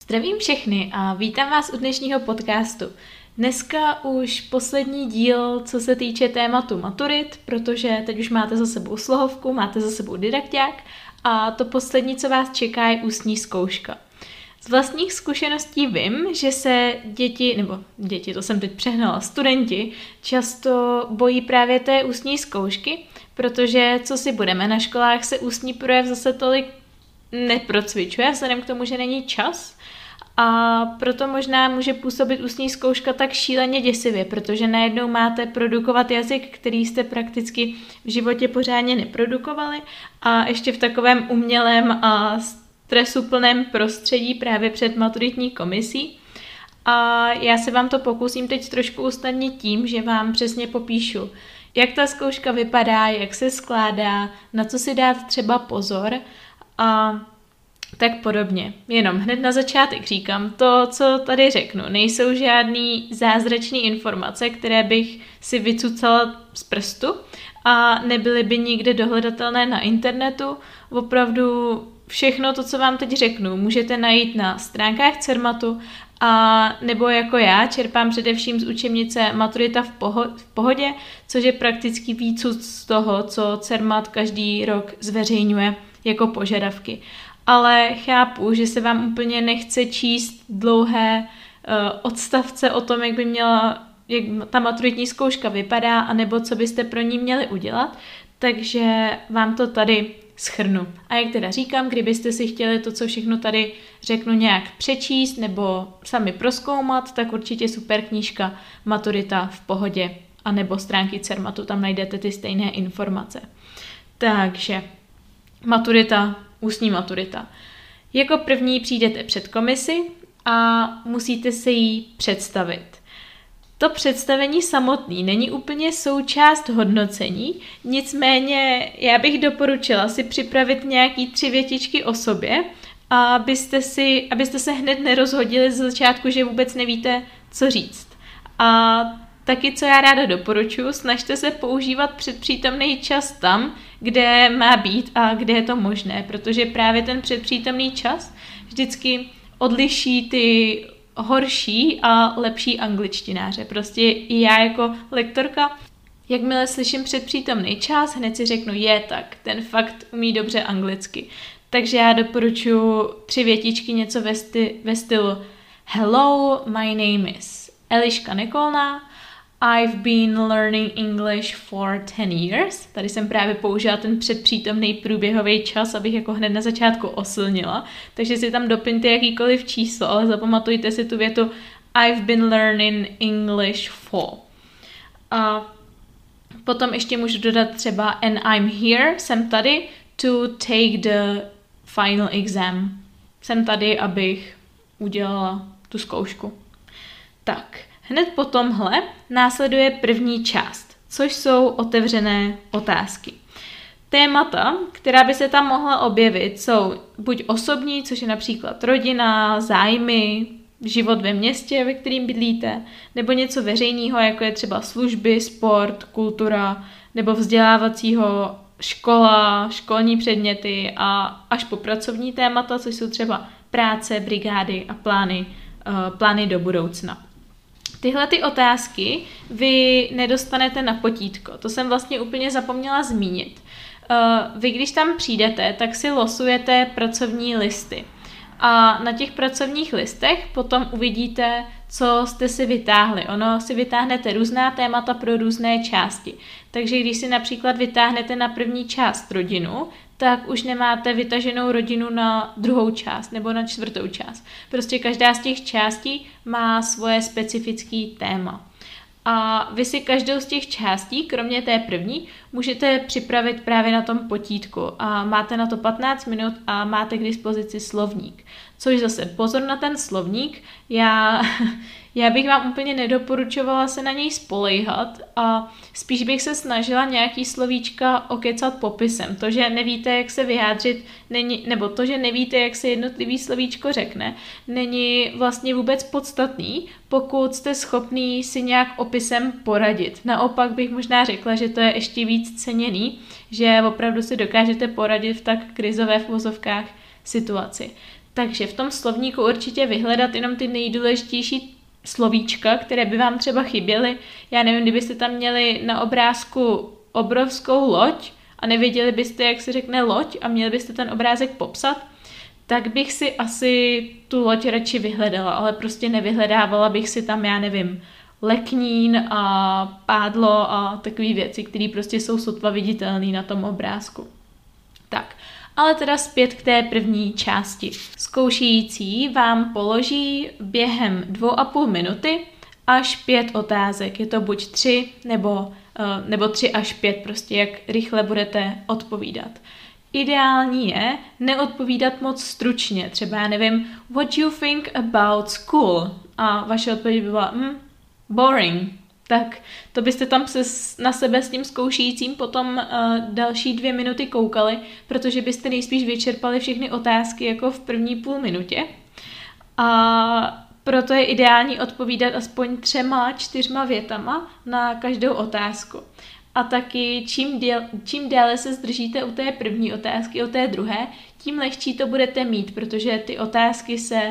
Zdravím všechny a vítám vás u dnešního podcastu. Dneska už poslední díl, co se týče tématu maturit, protože teď už máte za sebou slohovku, máte za sebou didakťák a to poslední, co vás čeká, je ústní zkouška. Z vlastních zkušeností vím, že se děti, to jsem teď přehnala, studenti často bojí právě té ústní zkoušky, protože co si budeme, na školách se ústní projev zase tolik neprocvičuje, vzhledem k tomu, že není čas. A proto možná může působit ústní zkouška tak šíleně děsivě, protože najednou máte produkovat jazyk, který jste prakticky v životě pořádně neprodukovali a ještě v takovém umělém a stresuplném prostředí právě před maturitní komisí. A já se vám to pokusím teď trošku usnadnit tím, že vám přesně popíšu, jak ta zkouška vypadá, jak se skládá, na co si dát třeba pozor a tak podobně. Jenom hned na začátek říkám, to, co tady řeknu, nejsou žádný zázračný informace, které bych si vycucala z prstu a nebyly by nikde dohledatelné na internetu. Opravdu všechno to, co vám teď řeknu, můžete najít na stránkách Cermatu a nebo jako já čerpám především z učebnice Maturita v pohodě, což je prakticky výcud z toho, co Cermat každý rok zveřejňuje jako požadavky. Ale chápu, že se vám úplně nechce číst dlouhé odstavce o tom, jak ta maturitní zkouška vypadá, anebo co byste pro ní měli udělat, takže vám to tady shrnu. A jak teda říkám, kdybyste si chtěli to, co všechno tady řeknu, nějak přečíst nebo sami prozkoumat, tak určitě super knížka Maturita v pohodě, anebo stránky Cermatu, tam najdete ty stejné informace. Takže maturita, ústní maturita. Jako první přijdete před komisi a musíte se jí představit. To představení samotný není úplně součást hodnocení, nicméně já bych doporučila si připravit nějaký 3 větičky o sobě, abyste se hned nerozhodili ze začátku, že vůbec nevíte, co říct. A taky, co já ráda doporučuji, snažte se používat předpřítomný čas tam, kde má být a kde je to možné, protože právě ten předpřítomný čas vždycky odliší ty horší a lepší angličtináře. Prostě i já jako lektorka, jakmile slyším předpřítomný čas, hned si řeknu, tak, ten fakt umí dobře anglicky. Takže já doporučuji 3 větičky, něco ve stylu Hello, my name is Eliška Nekolná. I've been learning English for 10 years. Tady jsem právě použila ten předpřítomný průběhový čas, abych jako hned na začátku oslnila. Takže si tam doplňte jakýkoliv číslo, ale zapamatujte si tu větu I've been learning English for. A potom ještě můžu dodat třeba and I'm here, jsem tady to take the final exam. Jsem tady, abych udělala tu zkoušku. Tak. Hned po tomhle následuje první část, což jsou otevřené otázky. Témata, která by se tam mohla objevit, jsou buď osobní, což je například rodina, zájmy, život ve městě, ve kterým bydlíte, nebo něco veřejného, jako je třeba služby, sport, kultura, nebo vzdělávacího škola, školní předměty a až po pracovní témata, což jsou třeba práce, brigády a plány do budoucna. Tyhle ty otázky vy nedostanete na potítko, to jsem vlastně úplně zapomněla zmínit. Vy když tam přijdete, tak si losujete pracovní listy a na těch pracovních listech potom uvidíte, co jste si vytáhli. Ono si vytáhnete různá témata pro různé části. Takže když si například vytáhnete na první část rodinu, tak už nemáte vytaženou rodinu na druhou část nebo na čtvrtou část. Prostě každá z těch částí má svoje specifické téma. A vy si každou z těch částí, kromě té první, můžete připravit právě na tom potítku. A máte na to 15 minut a máte k dispozici slovník. Což zase pozor na ten slovník, já bych vám úplně nedoporučovala se na něj spolejhat a spíš bych se snažila nějaký slovíčka okecat popisem. To, že nevíte, jak se vyjádřit, nebo to, že nevíte, jak se jednotlivý slovíčko řekne, není vlastně vůbec podstatný, pokud jste schopný si nějak opisem poradit. Naopak bych možná řekla, že to je ještě víc ceněný, že opravdu si dokážete poradit v tak krizové v uvozovkách situaci. Takže v tom slovníku určitě vyhledat jenom ty nejdůležitější slovíčka, které by vám třeba chyběly. Já nevím, kdybyste tam měli na obrázku obrovskou loď a nevěděli byste, jak se řekne loď a měli byste ten obrázek popsat, tak bych si asi tu loď radši vyhledala, ale prostě nevyhledávala bych si tam, já nevím, leknín a pádlo a takové věci, které prostě jsou sotva viditelné na tom obrázku. Tak, ale teda zpět k té první části. Zkoušející vám položí během 2,5 minuty až 5 otázek. Je to buď 3 nebo 3 až 5, prostě jak rychle budete odpovídat. Ideální je neodpovídat moc stručně, třeba já nevím, what do you think about school? A vaše odpověď by byla, boring. Tak to byste tam na sebe s tím zkoušejícím potom další 2 minuty koukali, protože byste nejspíš vyčerpali všechny otázky jako v první půl minutě. A proto je ideální odpovídat aspoň 3-4 větama na každou otázku. A taky čím déle se zdržíte u té první otázky, u té druhé, tím lehčí to budete mít, protože ty otázky se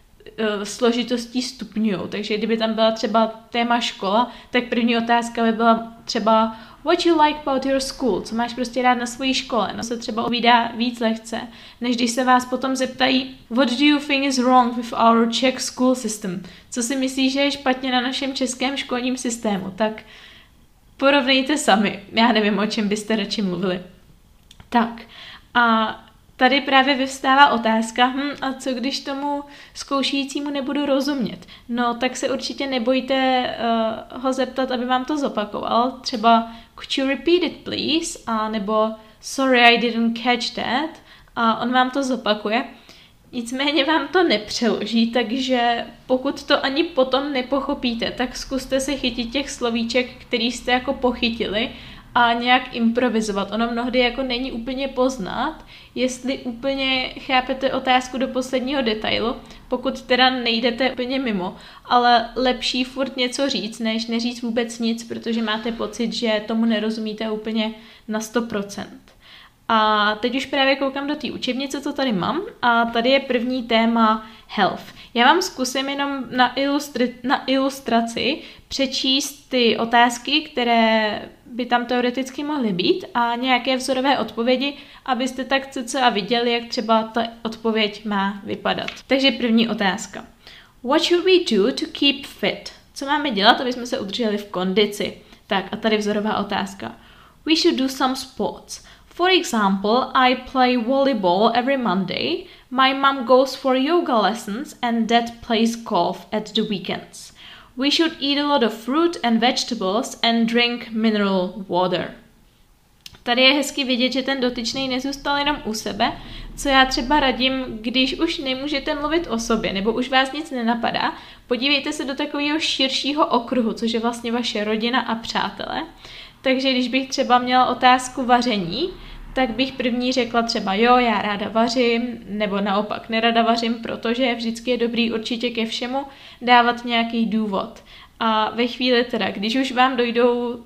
složitostí stupňují. Takže kdyby tam byla třeba téma škola, tak první otázka by byla třeba what you like about your school, co máš prostě rád na svojí škole. No se třeba ovídá víc lehce, než když se vás potom zeptají what do you think is wrong with our Czech school system. Co si myslíš, že je špatně na našem českém školním systému? Tak porovnejte sami. Já nevím, o čem byste radši mluvili. Tak a tady právě vyvstává otázka, a co když tomu zkoušejícímu nebudu rozumět? No, tak se určitě nebojte ho zeptat, aby vám to zopakoval. Třeba could you repeat it please? A nebo sorry, I didn't catch that. A on vám to zopakuje. Nicméně vám to nepřeloží, takže pokud to ani potom nepochopíte, tak zkuste se chytit těch slovíček, který jste jako pochytili a nějak improvizovat. Ono mnohdy jako není úplně poznat, jestli úplně chápete otázku do posledního detailu, pokud teda nejdete úplně mimo, ale lepší furt něco říct, než neříct vůbec nic, protože máte pocit, že tomu nerozumíte úplně na 100%. A teď už právě koukám do té učebnice, co tady mám, a tady je první téma health. Já vám zkusím jenom na ilustraci přečíst ty otázky, které by tam teoreticky mohly být a nějaké vzorové odpovědi, abyste tak cca viděli, jak třeba ta odpověď má vypadat. Takže první otázka. What should we do to keep fit? Co máme dělat, aby jsme se udrželi v kondici? Tak a tady vzorová otázka. We should do some sports. For example, I play volleyball every Monday, my mom goes for yoga lessons and dad plays golf at the weekends. We should eat a lot of fruit and vegetables and drink mineral water. Tady je hezky vidět, že ten dotyčný nezůstal jenom u sebe, co já třeba radím, když už nemůžete mluvit o sobě nebo už vás nic nenapadá, podívejte se do takového širšího okruhu, což je vlastně vaše rodina a přátelé. Takže když bych třeba měla otázku vaření, tak bych první řekla třeba jo, já ráda vařím, nebo naopak nerada vařím, protože vždycky je dobrý určitě ke všemu dávat nějaký důvod. A ve chvíli teda, když už vám dojdou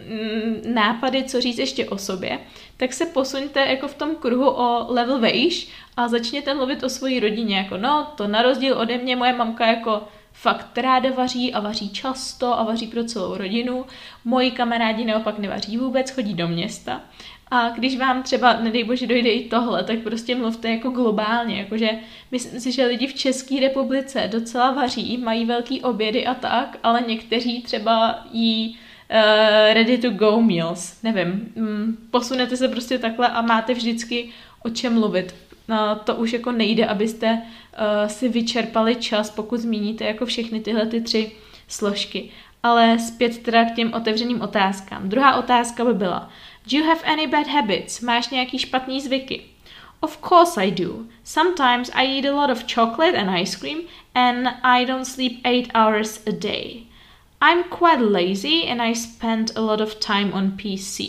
nápady, co říct ještě o sobě, tak se posuňte jako v tom kruhu o level vejš a začněte mluvit o své rodině, jako no, to na rozdíl ode mě moje mamka jako fakt ráda vaří a vaří často a vaří pro celou rodinu. Moji kamarádi naopak nevaří vůbec, chodí do města. A když vám třeba, nedej bože, dojde i tohle, tak prostě mluvte jako globálně, jakože myslím si, že lidi v České republice docela vaří, mají velký obědy a tak, ale někteří třeba jí ready to go meals, nevím, posunete se prostě takhle a máte vždycky o čem mluvit. No, to už jako nejde, abyste si vyčerpali čas, pokud zmíníte jako všechny tyhle ty 3 složky. Ale zpět teda k těm otevřeným otázkám. Druhá otázka by byla, do you have any bad habits? Máš nějaký špatný zvyky? Of course I do. Sometimes I eat a lot of chocolate and ice cream and I don't sleep 8 hours a day. I'm quite lazy and I spend a lot of time on PC.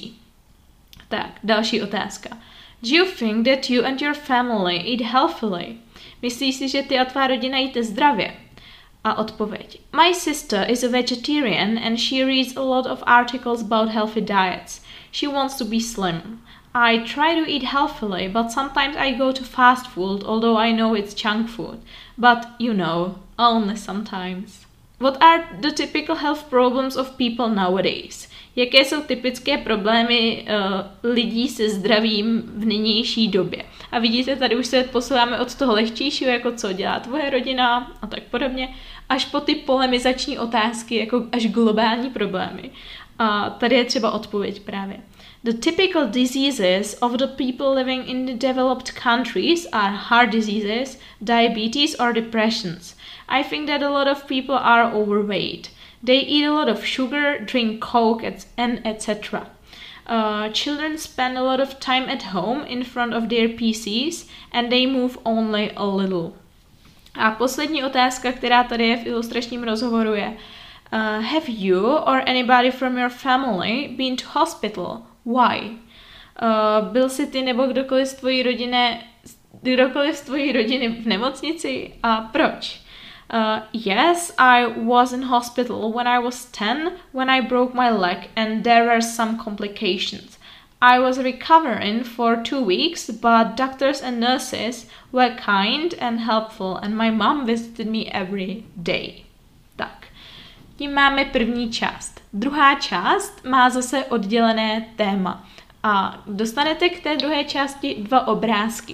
Tak, další otázka. Do you think that you and your family eat healthily? Myslíš si, že ty a tvá rodina jíte zdravě? A odpověď. My sister is a vegetarian and she reads a lot of articles about healthy diets. She wants to be slim. I try to eat healthily, but sometimes I go to fast food, although I know it's junk food. But, only sometimes. What are the typical health problems of people nowadays? Jaké jsou typické problémy lidí se zdravím v nynější době? A vidíte, tady už se posouváme od toho lehčíšího, jako co dělá tvoje rodina a tak podobně, až po ty polemizační otázky, jako až globální problémy. A tady je třeba odpověď právě. The typical diseases of the people living in the developed countries are heart diseases, diabetes or depressions. I think that a lot of people are overweight. They eat a lot of sugar, drink coke, and etc. Children spend a lot of time at home in front of their PCs and they move only a little. A poslední otázka, která tady je v ilustračním rozhovoru je have you or anybody from your family been to hospital? Why? Byl jsi ty nebo kdokoliv z tvojí rodiny v nemocnici a proč? Yes, I was in hospital when I was 10 when I broke my leg and there were some complications. I was recovering for 2 weeks, but doctors and nurses were kind and helpful and my mom visited me every day. Tak, tím máme první část. Druhá část má zase oddělené téma. A dostanete k té druhé části 2 obrázky.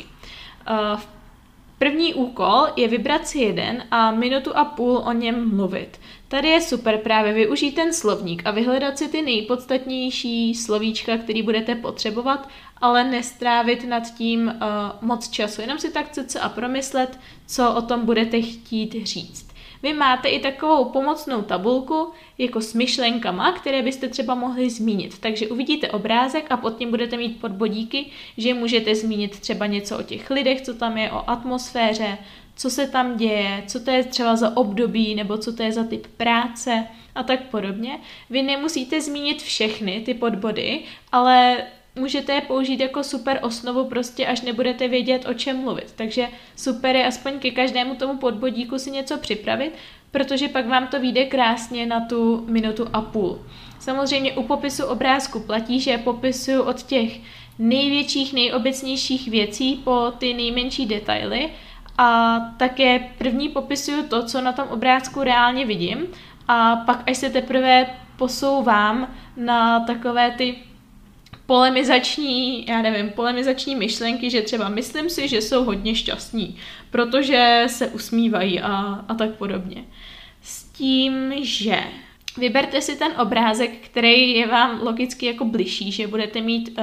První úkol je vybrat si jeden a 1.5 minuty o něm mluvit. Tady je super právě využít ten slovník a vyhledat si ty nejpodstatnější slovíčka, který budete potřebovat, ale nestrávit nad tím moc času. Jenom si tak a promyslet, co o tom budete chtít říct. Vy máte i takovou pomocnou tabulku jako s myšlenkama, které byste třeba mohli zmínit. Takže uvidíte obrázek a pod tím budete mít podbodíky, že můžete zmínit třeba něco o těch lidech, co tam je, o atmosféře, co se tam děje, co to je třeba za období, nebo co to je za typ práce a tak podobně. Vy nemusíte zmínit všechny ty podbody, ale můžete je použít jako super osnovu prostě, až nebudete vědět, o čem mluvit. Takže super je aspoň ke každému tomu podbodíku si něco připravit, protože pak vám to vyjde krásně na tu 1.5 minuty. Samozřejmě u popisu obrázku platí, že popisuju od těch největších, nejobecnějších věcí po ty nejmenší detaily a také první popisuju to, co na tom obrázku reálně vidím a pak až se teprve posouvám na takové ty polemizační myšlenky, že třeba myslím si, že jsou hodně šťastní, protože se usmívají a tak podobně. S tím, že vyberte si ten obrázek, který je vám logicky jako bližší, že budete mít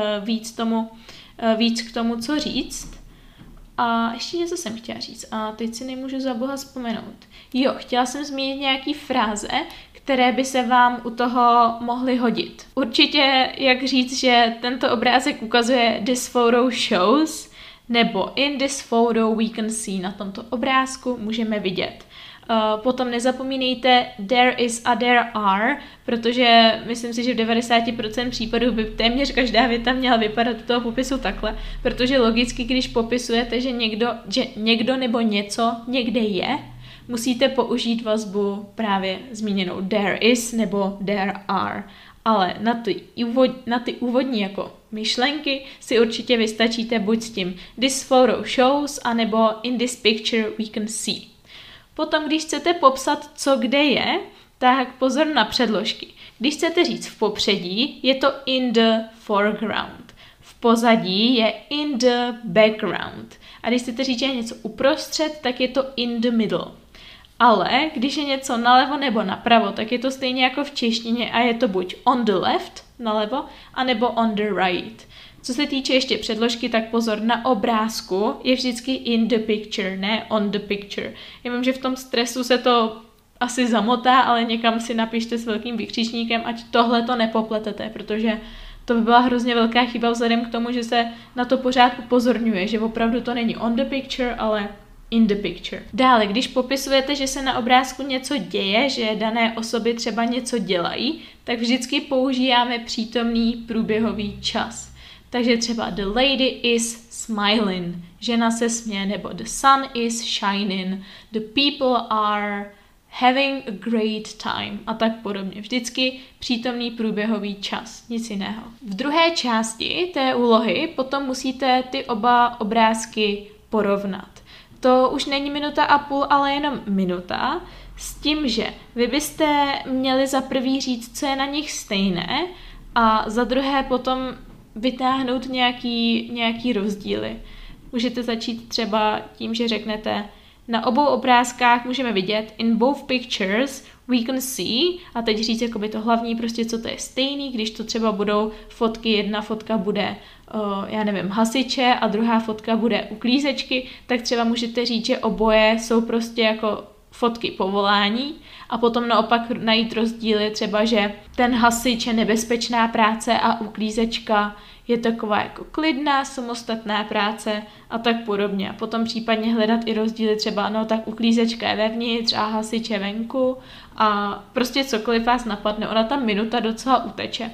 víc k tomu, co říct. A ještě něco jsem chtěla říct a teď si nemůžu za boha vzpomenout. Chtěla jsem zmínit nějaký fráze, které by se vám u toho mohly hodit. Určitě, jak říct, že tento obrázek ukazuje this photo shows, nebo in this photo we can see, na tomto obrázku můžeme vidět. Potom nezapomínejte there is a there are, protože myslím si, že v 90% případů by téměř každá věta měla vypadat do toho popisu takhle, protože logicky, když popisujete, že někdo nebo něco někde je, musíte použít vazbu právě zmíněnou there is nebo there are. Ale na ty úvodní jako myšlenky si určitě vystačíte buď s tím this photo shows, anebo in this picture we can see. Potom, když chcete popsat, co kde je, tak pozor na předložky. Když chcete říct v popředí, je to in the foreground. V pozadí je in the background. A když chcete říct, že je něco uprostřed, tak je to in the middle. Ale když je něco nalevo nebo napravo, tak je to stejně jako v češtině a je to buď on the left, nalevo, anebo on the right. Co se týče ještě předložky, tak pozor, na obrázku je vždycky in the picture, ne on the picture. Já vím, že v tom stresu se to asi zamotá, ale někam si napište s velkým vykřičníkem, ať tohle to nepopletete, protože to by byla hrozně velká chyba vzhledem k tomu, že se na to pořád upozorňuje, že opravdu to není on the picture, ale in the picture. Dále, když popisujete, že se na obrázku něco děje, že dané osoby třeba něco dělají, tak vždycky používáme přítomný průběhový čas. Takže třeba the lady is smiling, žena se směje, nebo the sun is shining, the people are having a great time a tak podobně. Vždycky přítomný průběhový čas, nic jiného. V druhé části té úlohy potom musíte ty oba obrázky porovnat. To už není 1,5 minuty, ale jenom minuta, s tím, že vy byste měli za prvý říct, co je na nich stejné a za druhé potom vytáhnout nějaký rozdíly. Můžete začít třeba tím, že řeknete, na obou obrázkách můžeme vidět, in both pictures we can see, a teď říct jakoby to hlavní, prostě co to je stejný, když to třeba budou fotky, jedna fotka bude, já nevím, hasiče a druhá fotka bude uklízečky, tak třeba můžete říct, že oboje jsou prostě jako fotky povolání a potom naopak najít rozdíly, třeba, že ten hasič je nebezpečná práce a uklízečka je taková jako klidná, samostatná práce a tak podobně. A potom případně hledat i rozdíly, třeba no tak uklízečka je vevnitř a hasič je venku a prostě cokoliv vás napadne, ona tam minuta docela uteče,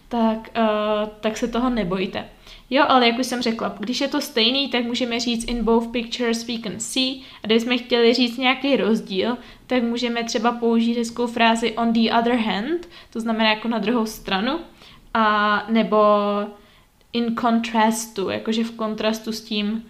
tak se toho nebojte. Jo, ale jak už jsem řekla, když je to stejný, tak můžeme říct in both pictures we can see a když jsme chtěli říct nějaký rozdíl, tak můžeme třeba použít hezkou frázi on the other hand, to znamená jako na druhou stranu, a nebo in contrast to, jakože v kontrastu s tím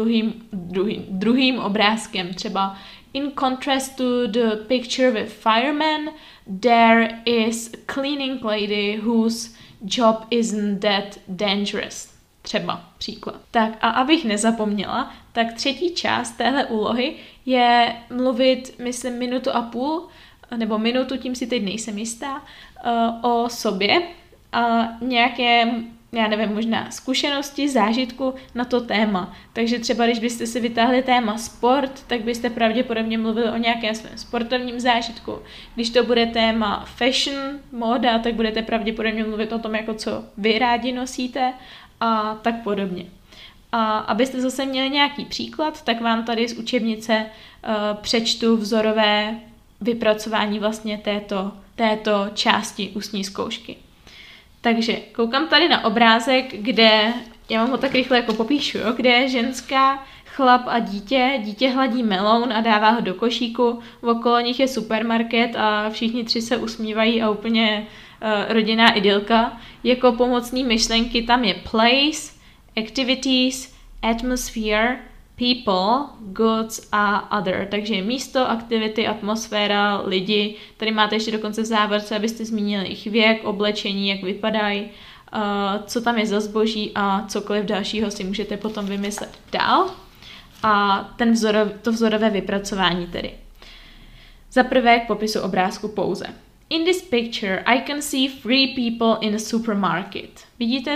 druhým obrázkem, třeba in contrast to the picture with firemen, there is a cleaning lady whose job isn't that dangerous. Třeba příklad. Tak a abych nezapomněla, tak třetí část téhle úlohy je mluvit, myslím, 1,5 minuty, nebo minutu, tím si teď nejsem jistá, o sobě a nějaké, já nevím, možná zkušenosti, zážitku na to téma. Takže třeba, když byste si vytáhli téma sport, tak byste pravděpodobně mluvili o nějakém svém sportovním zážitku. Když to bude téma fashion, móda, tak budete pravděpodobně mluvit o tom, jako co vy rádi nosíte a tak podobně. A abyste zase měli nějaký příklad, tak vám tady z učebnice přečtu vzorové vypracování vlastně této části ústní zkoušky. Takže koukám tady na obrázek, kde, já vám ho tak rychle jako popíšu, jo, kde je ženská, chlap a dítě hladí meloun a dává ho do košíku, okolo nich je supermarket a všichni tři se usmívají a úplně rodinná idylka. Jako pomocní myšlenky tam je place, activities, atmosphere, people, goods a other. Takže místo, aktivity, atmosféra, lidi. Tady máte ještě dokonce v závorce, abyste zmínili jejich věk, oblečení, jak vypadají, co tam je za zboží a cokoliv dalšího si můžete potom vymyslet dál. A to vzorové vypracování tedy. Za prvé k popisu obrázku pouze. In this picture, I can see 3 people in a supermarket. Vidíte,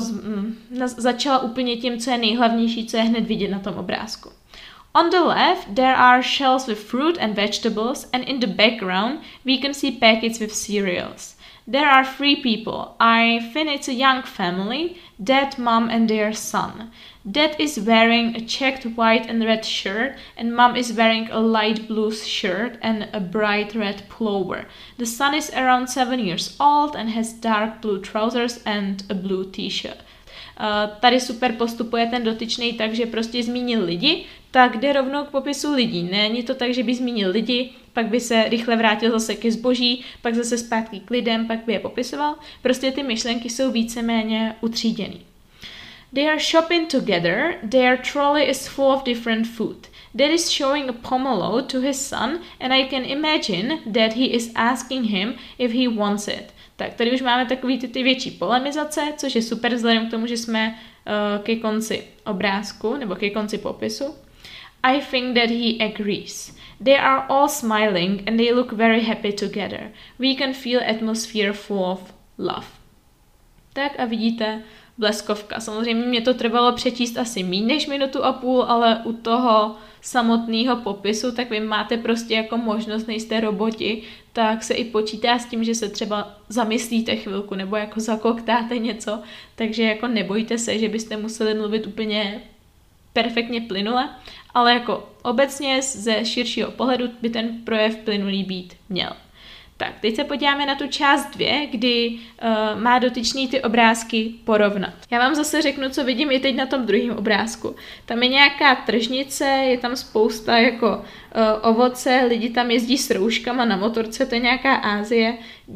začala úplně tím, co je nejhlavnější, co je hned vidět na tom obrázku. On the left, there are shelves with fruit and vegetables, and in the background, we can see packets with cereals. There are 3 people. I think it's a young family, dad, mom and their son. Dad is wearing a checked white and red shirt and mom is wearing a light blue shirt and a bright red pullover. The son is around 7 years old and has dark blue trousers and a blue t-shirt. Tady super postupuje ten dotyčný tak, že prostě zmínil lidi, tak jde rovnou k popisu lidí. Není to tak, že by zmínil lidi, pak by se rychle vrátil zase ke zboží, pak zase zpátky k lidem, pak by je popisoval. Prostě ty myšlenky jsou víceméně utříděný. They are shopping together. Their trolley is full of different food. Dad is showing a pomelo to his son and I can imagine that he is asking him if he wants it. Tak tady už máme takový ty větší polemizace, což je super vzhledem k tomu, že jsme ke konci obrázku nebo ke konci popisu. I think that he agrees. They are all smiling and they look very happy together. We can feel atmosphere full of love. Tak a vidíte bleskovka. Samozřejmě mě to trvalo přečíst asi méně než 1,5 minuty, ale u toho samotného popisu, tak vy máte prostě jako možnost, nejste roboti, tak se i počítá s tím, že se třeba zamyslíte chvilku nebo jako zakoktáte něco, takže jako nebojte se, že byste museli mluvit úplně perfektně plynule, ale jako obecně ze širšího pohledu by ten projev plynulý být měl. Tak, teď se podíváme na tu část 2, kdy má dotyčný ty obrázky porovnat. Já vám zase řeknu, co vidím i teď na tom druhém obrázku. Tam je nějaká tržnice, je tam spousta jako ovoce, lidi tam jezdí s rouškama na motorce, to je nějaká Asie.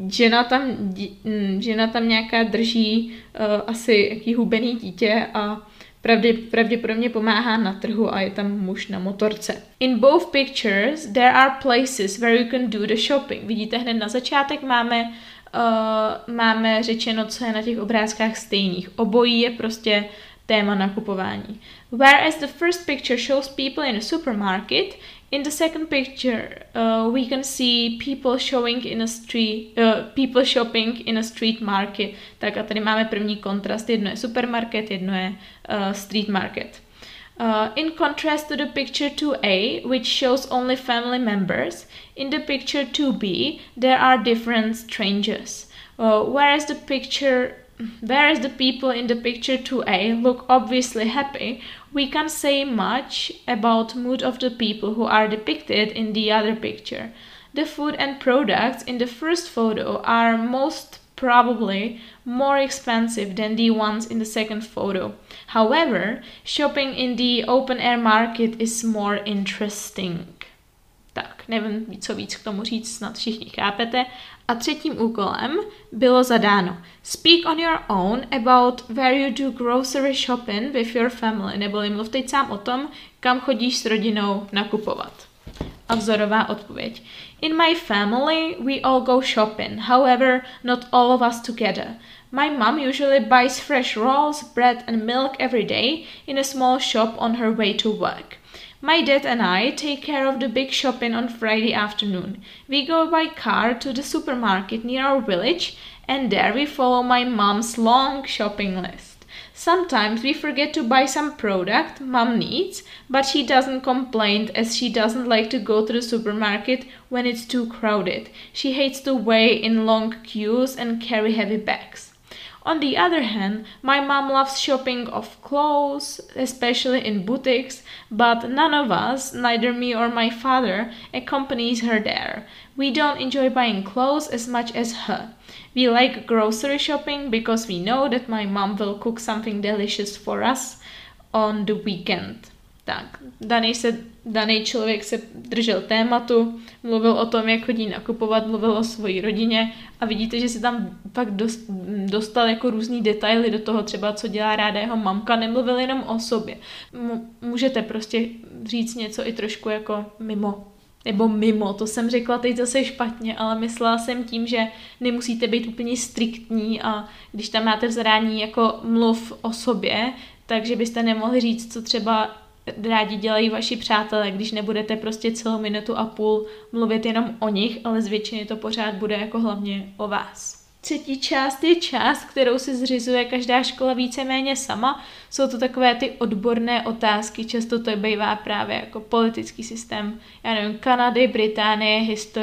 Žena tam nějaká drží asi jaký hubený dítě a pravděpodobně pomáhá na trhu a je tam muž na motorce. In both pictures there are places where you can do the shopping. Vidíte, hned na začátek máme řečeno, co je na těch obrázkách stejných. Obojí je prostě téma nakupování. Whereas the first picture shows people in a supermarket, in the second picture we can see people shopping in a street market. Tak a tady máme první kontrast. Jedno je supermarket, jedno je street market. In contrast to the picture 2a, which shows only family members, in the picture 2b there are different strangers. Whereas the people in the picture 2a look obviously happy, we can't say much about mood of the people who are depicted in the other picture. The food and products in the first photo are most probably more expensive than the ones in the second photo. However, shopping in the open-air market is more interesting. Tak, nevím, co víc k tomu říct, snad všichni chápete. A třetím úkolem bylo zadáno Speak on your own about where you do grocery shopping with your family, neboli mluv teď sám o tom, kam chodíš s rodinou nakupovat. A vzorová odpověď. In my family we all go shopping, however not all of us together. My mom usually buys fresh rolls, bread and milk every day in a small shop on her way to work. My dad and I take care of the big shopping on Friday afternoon. We go by car to the supermarket near our village and there we follow my mom's long shopping list. Sometimes we forget to buy some product mom needs, but she doesn't complain as she doesn't like to go to the supermarket when it's too crowded. She hates to wait in long queues and carry heavy bags. On the other hand, my mom loves shopping of clothes, especially in boutiques, but none of us, neither me or my father, accompanies her there. We don't enjoy buying clothes as much as her. We like grocery shopping because we know that my mom will cook something delicious for us on the weekend. Tak, daný člověk se držel tématu, mluvil o tom, jak chodí nakupovat, mluvil o své rodině a vidíte, že si tam fakt dostal jako různý detaily do toho, třeba co dělá ráda jeho mamka, nemluvil jenom o sobě. Můžete prostě říct něco i trošku jako mimo, to jsem řekla teď zase špatně, ale myslela jsem tím, že nemusíte být úplně striktní a když tam máte v zadání jako mluv o sobě, takže byste nemohli říct, co třeba rádi dělají vaši přátelé, když nebudete prostě celou minutu a půl mluvit jenom o nich, ale z většiny to pořád bude jako hlavně o vás. Třetí část je část, kterou si zřizuje každá škola víceméně sama. Jsou to takové ty odborné otázky, často to bývá právě jako politický systém, já nevím, Kanady, Británie,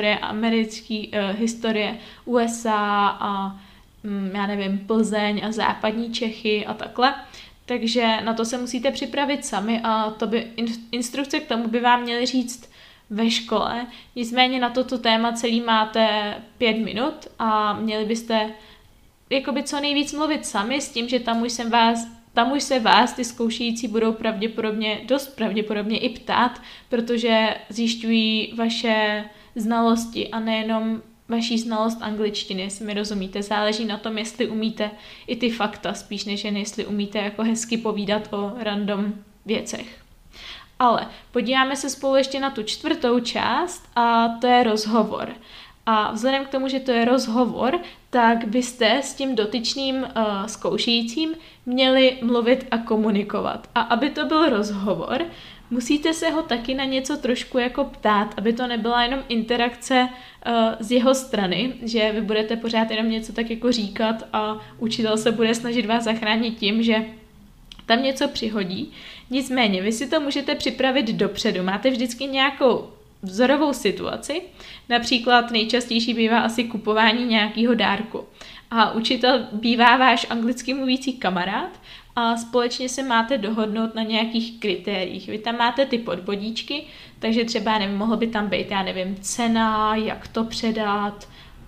historie USA a já nevím, Plzeň a západní Čechy a takhle. Takže na to se musíte připravit sami a instrukce k tomu by vám měly říct ve škole. Nicméně na toto téma celý máte 5 minut a měli byste jakoby co nejvíc mluvit sami s tím, že tam už se vás ty zkoušející budou dost pravděpodobně i ptát, protože zjišťují vaše znalosti a nejenom vaší znalost angličtiny, jestli mi rozumíte. Záleží na tom, jestli umíte i ty fakta, spíš než jen jestli umíte jako hezky povídat o random věcech. Ale podíváme se spolu ještě na tu čtvrtou část a to je rozhovor. A vzhledem k tomu, že to je rozhovor, tak byste s tím dotyčným zkoušejícím měli mluvit a komunikovat. A aby to byl rozhovor, musíte se ho taky na něco trošku jako ptát, aby to nebyla jenom interakce z jeho strany, že vy budete pořád jenom něco tak jako říkat a učitel se bude snažit vás zachránit tím, že tam něco přihodí. Nicméně, vy si to můžete připravit dopředu. Máte vždycky nějakou vzorovou situaci, například nejčastější bývá asi kupování nějakého dárku. A učitel bývá váš anglicky mluvící kamarád a společně se máte dohodnout na nějakých kritériích. Vy tam máte ty podbodíčky, takže třeba, nevím, mohlo by tam být, já nevím, cena, jak to předat,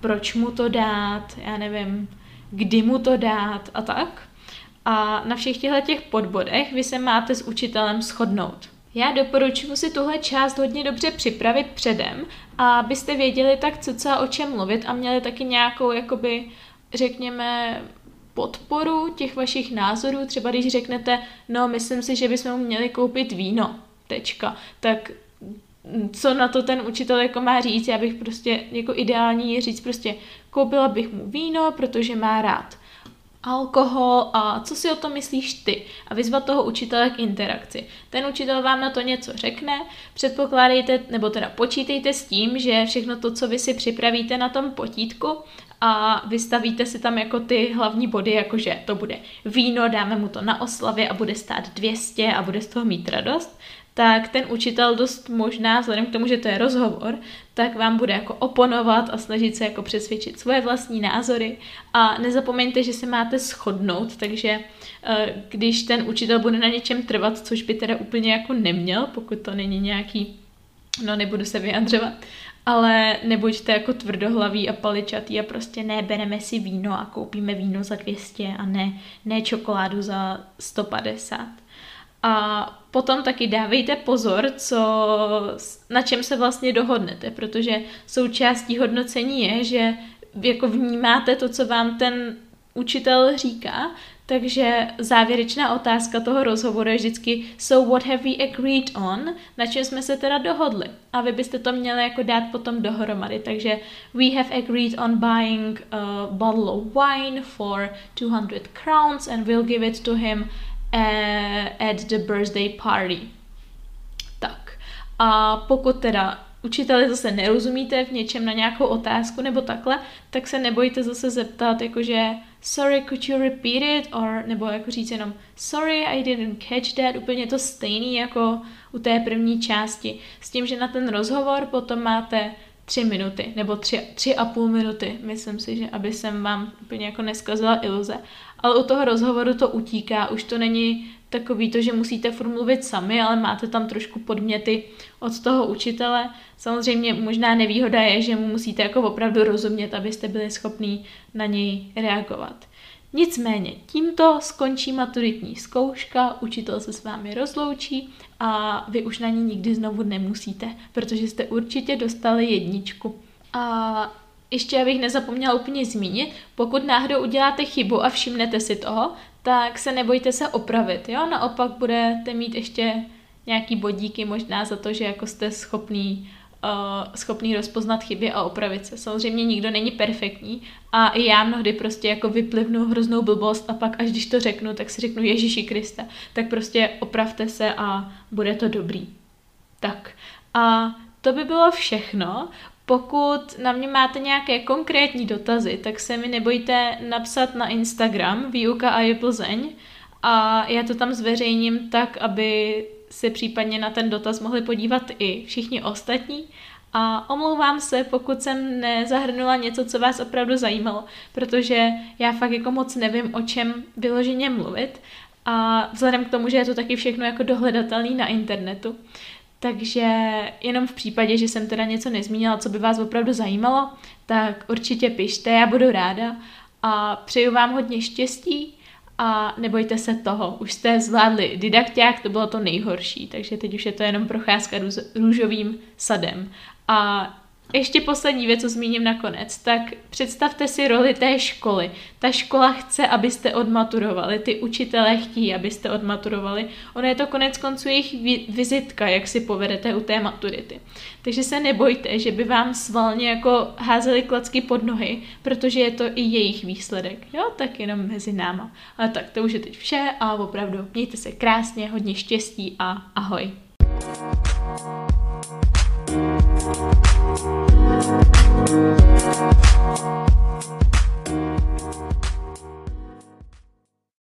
proč mu to dát, já nevím, kdy mu to dát a tak. A na všech těch podbodech vy se máte s učitelem shodnout. Já doporučuji si tuhle část hodně dobře připravit předem, abyste věděli tak cca o čem mluvit a měli taky nějakou, jakoby, řekněme, podporu těch vašich názorů. Třeba když řeknete, no myslím si, že bychom mu měli koupit víno, tak co na to ten učitel jako má říct? Já bych prostě, jako ideální je říct prostě, koupila bych mu víno, protože má rád alkohol a co si o tom myslíš ty? A vyzvat toho učitele k interakci. Ten učitel vám na to něco řekne, předpokládejte, nebo teda počítejte s tím, že všechno to, co vy si připravíte na tom potítku a vystavíte si tam jako ty hlavní body, jakože to bude víno, dáme mu to na oslavě a bude stát 200 a bude z toho mít radost, tak ten učitel dost možná, vzhledem k tomu, že to je rozhovor, tak vám bude jako oponovat a snažit se jako přesvědčit svoje vlastní názory a nezapomeňte, že se máte shodnout, takže když ten učitel bude na něčem trvat, což by teda úplně jako neměl, pokud to není nějaký, no nebudu se vyjadřovat, ale nebuďte jako tvrdohlaví a paličatý a prostě ne, bereme si víno a koupíme víno za 200 a ne čokoládu za 150. A potom taky dávejte pozor, na čem se vlastně dohodnete, protože součástí hodnocení je, že jako vnímáte to, co vám ten učitel říká, takže závěrečná otázka toho rozhovoru je vždycky so what have we agreed on, na čem jsme se teda dohodli. A vy byste to měli jako dát potom dohromady, takže we have agreed on buying a bottle of wine for 200 crowns and we'll give it to him at the birthday party. Tak. A pokud teda učiteli zase nerozumíte v něčem na nějakou otázku nebo takhle, tak se nebojte zase zeptat, jakože sorry, could you repeat it? Nebo jako říct jenom sorry, I didn't catch that. Úplně to stejný jako u té první části. S tím, že na ten rozhovor potom máte 3 minuty, nebo 3,5 minuty, myslím si, že aby jsem vám úplně jako neskazila iluze. Ale u toho rozhovoru to utíká, už to není takový to, že musíte furt mluvit sami, ale máte tam trošku podměty od toho učitele. Samozřejmě možná nevýhoda je, že mu musíte jako opravdu rozumět, abyste byli schopní na něj reagovat. Nicméně, tímto skončí maturitní zkouška, učitel se s vámi rozloučí a vy už na ní nikdy znovu nemusíte, protože jste určitě dostali 1. A ještě abych nezapomněla úplně zmínit, pokud náhodou uděláte chybu a všimnete si toho, tak se nebojte se opravit, jo? Naopak budete mít ještě nějaký bodíky možná za to, že jako jste schopný rozpoznat chyby a opravit se. Samozřejmě nikdo není perfektní a i já mnohdy prostě jako vyplivnu hroznou blbost a pak až když to řeknu, tak si řeknu Ježíši Kriste, tak prostě opravte se a bude to dobrý. Tak a to by bylo všechno. Pokud na mě máte nějaké konkrétní dotazy, tak se mi nebojte napsat na Instagram Výuka a je Plzeň a já to tam zveřejním tak, aby se případně na ten dotaz mohli podívat i všichni ostatní. A omlouvám se, pokud jsem nezahrnula něco, co vás opravdu zajímalo, protože já fakt jako moc nevím, o čem vyloženě mluvit a vzhledem k tomu, že je to taky všechno jako dohledatelný na internetu. Takže jenom v případě, že jsem teda něco nezmínila, co by vás opravdu zajímalo, tak určitě pište, já budu ráda a přeju vám hodně štěstí a nebojte se toho. Už jste zvládli didakťák, to bylo to nejhorší, takže teď už je to jenom procházka růžovým sadem. A ještě poslední věc, co zmíním nakonec, tak představte si roli té školy. Ta škola chce, abyste odmaturovali, ty učitelé chtějí, abyste odmaturovali. Ono je to konec konců jejich vizitka, jak si povedete u té maturity. Takže se nebojte, že by vám svalně jako házeli klacky pod nohy, protože je to i jejich výsledek. Jo, tak jenom mezi náma. Ale tak to už je teď vše a opravdu mějte se krásně, hodně štěstí a ahoj.